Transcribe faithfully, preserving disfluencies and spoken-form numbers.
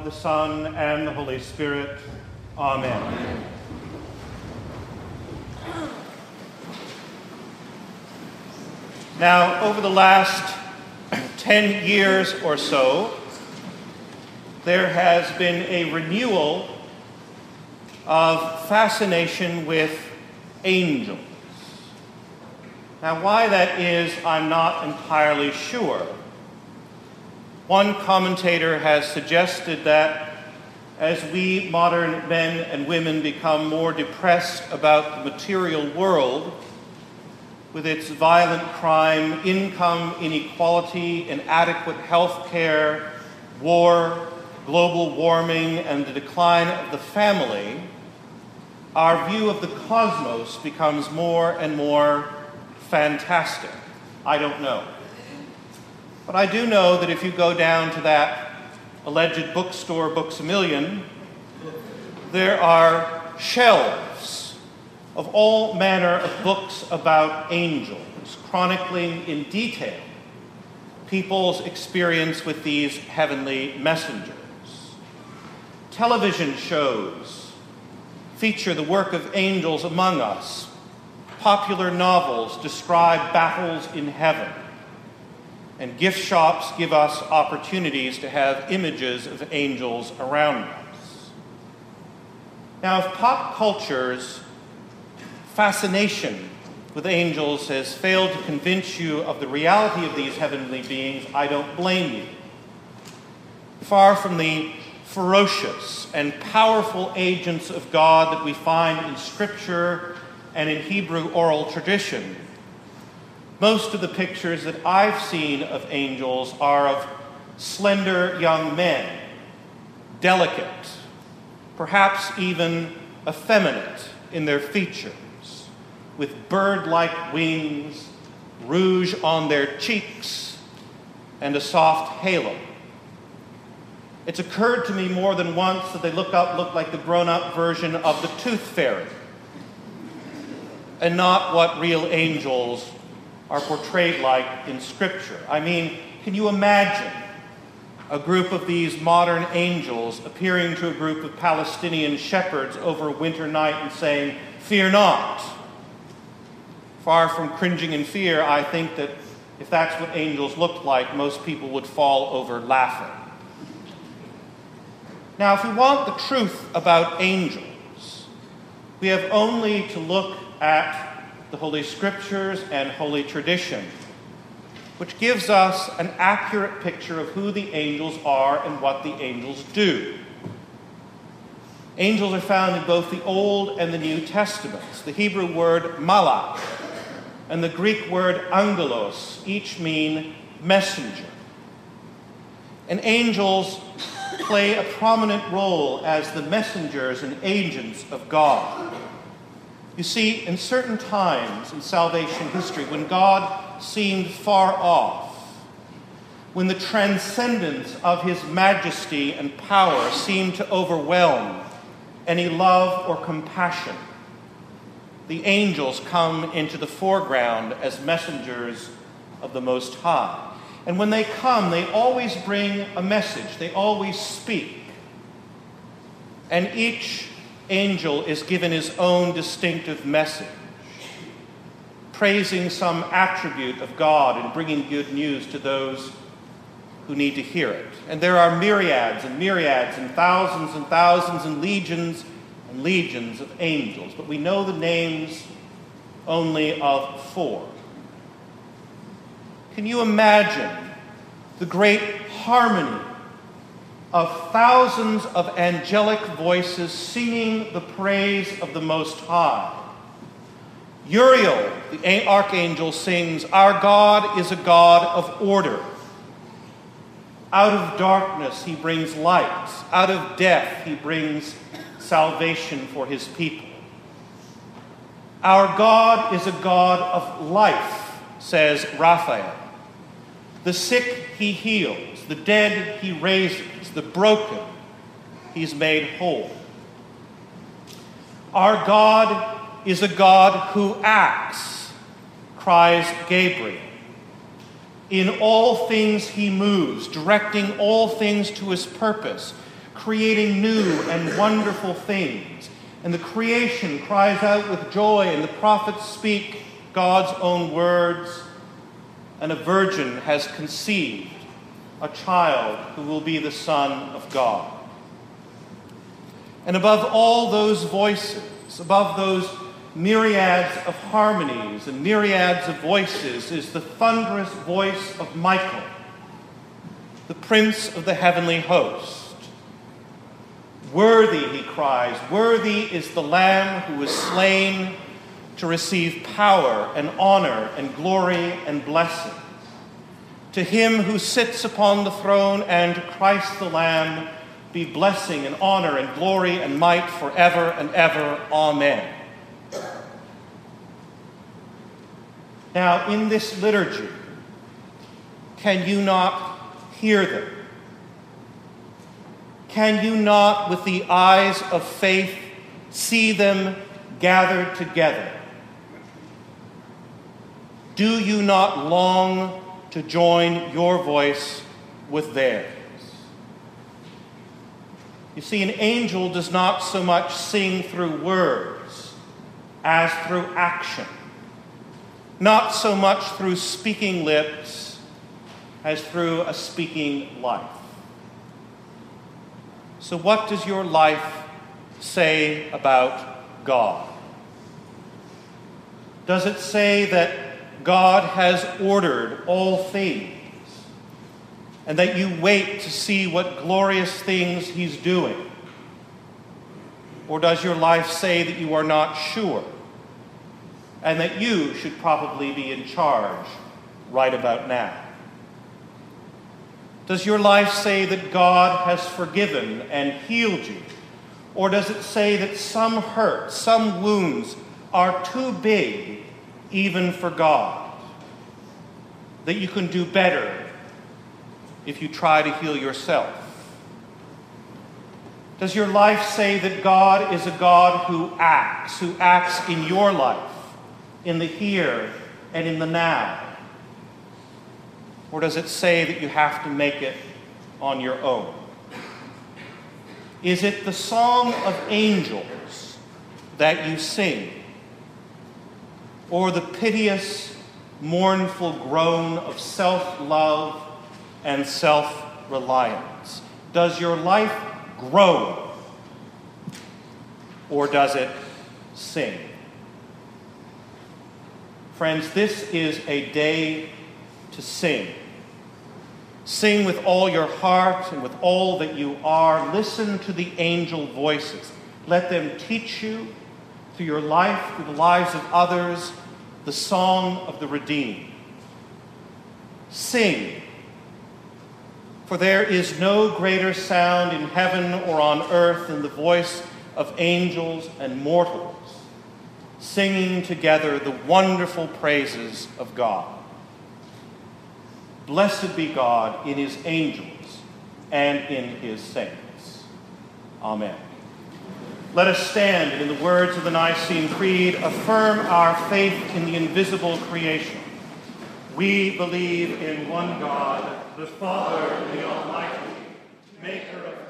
the Son, and the Holy Spirit. Amen. Amen. Now, over the last ten years or so, there has been a renewal of fascination with angels. Now, why that is, I'm not entirely sure. One commentator has suggested that as we modern men and women become more depressed about the material world, with its violent crime, income inequality, inadequate health care, war, global warming, and the decline of the family, our view of the cosmos becomes more and more fantastic. I don't know. But I do know that if you go down to that alleged bookstore, Books A Million, there are shelves of all manner of books about angels, chronicling in detail people's experience with these heavenly messengers. Television shows feature the work of angels among us. Popular novels describe battles in heaven. And gift shops give us opportunities to have images of angels around us. Now, if pop culture's fascination with angels has failed to convince you of the reality of these heavenly beings, I don't blame you. Far from the ferocious and powerful agents of God that we find in Scripture and in Hebrew oral tradition, most of the pictures that I've seen of angels are of slender young men, delicate, perhaps even effeminate in their features, with bird-like wings, rouge on their cheeks, and a soft halo. It's occurred to me more than once that they look up look like the grown-up version of the Tooth Fairy, and not what real angels are portrayed like in Scripture. I mean, can you imagine a group of these modern angels appearing to a group of Palestinian shepherds over a winter night and saying, "Fear not"? Far from cringing in fear, I think that if that's what angels looked like, most people would fall over laughing. Now, if we want the truth about angels, we have only to look at the Holy Scriptures and Holy Tradition, which gives us an accurate picture of who the angels are and what the angels do. Angels are found in both the Old and the New Testaments. The Hebrew word malach and the Greek word angelos each mean messenger. And angels play a prominent role as the messengers and agents of God. You see, in certain times in salvation history, when God seemed far off, when the transcendence of his majesty and power seemed to overwhelm any love or compassion, the angels come into the foreground as messengers of the Most High. And when they come, they always bring a message. They always speak. And each angel is given his own distinctive message, praising some attribute of God and bringing good news to those who need to hear it. And there are myriads and myriads and thousands and thousands and legions and legions of angels, but we know the names only of four. Can you imagine the great harmony of thousands of angelic voices singing the praise of the Most High? Uriel, the archangel, sings, "Our God is a God of order. Out of darkness he brings light. Out of death he brings salvation for his people. Our God is a God of life," says Raphael. "The sick he heals, the dead he raises, the broken he's made whole. Our God is a God who acts," cries Gabriel. "In all things he moves, directing all things to his purpose, creating new and wonderful things. And the creation cries out with joy, and the prophets speak God's own words. And a virgin has conceived a child who will be the Son of God. And above all those voices, above those myriads of harmonies and myriads of voices, is the thunderous voice of Michael, the Prince of the heavenly host. Worthy, he cries, worthy is the Lamb who was slain to receive power and honor and glory and blessing. To him who sits upon the throne and Christ the Lamb be blessing and honor and glory and might forever and ever. Amen. Now, in this liturgy, can you not hear them? Can you not, with the eyes of faith, see them gathered together? Do you not long to join your voice with theirs? You see, an angel does not so much sing through words as through action, not so much through speaking lips as through a speaking life. So what does your life say about God? Does it say that God has ordered all things and that you wait to see what glorious things he's doing? Or does your life say that you are not sure and that you should probably be in charge right about now? Does your life say that God has forgiven and healed you? Or does it say that some hurts, some wounds are too big even for God? That you can do better if you try to heal yourself? Does your life say that God is a God who acts, who acts in your life, in the here and in the now? Or does it say that you have to make it on your own? Is it the song of angels that you sing? Or the piteous, mournful groan of self-love and self-reliance? Does your life groan? Or does it sing? Friends, this is a day to sing. Sing with all your heart and with all that you are. Listen to the angel voices. Let them teach you through your life, through the lives of others, the song of the redeemed. Sing, for there is no greater sound in heaven or on earth than the voice of angels and mortals, singing together the wonderful praises of God. Blessed be God in his angels and in his saints. Amen. Let us stand and, in the words of the Nicene Creed, affirm our faith in the invisible creation. We believe in one God, the Father, the Almighty, maker of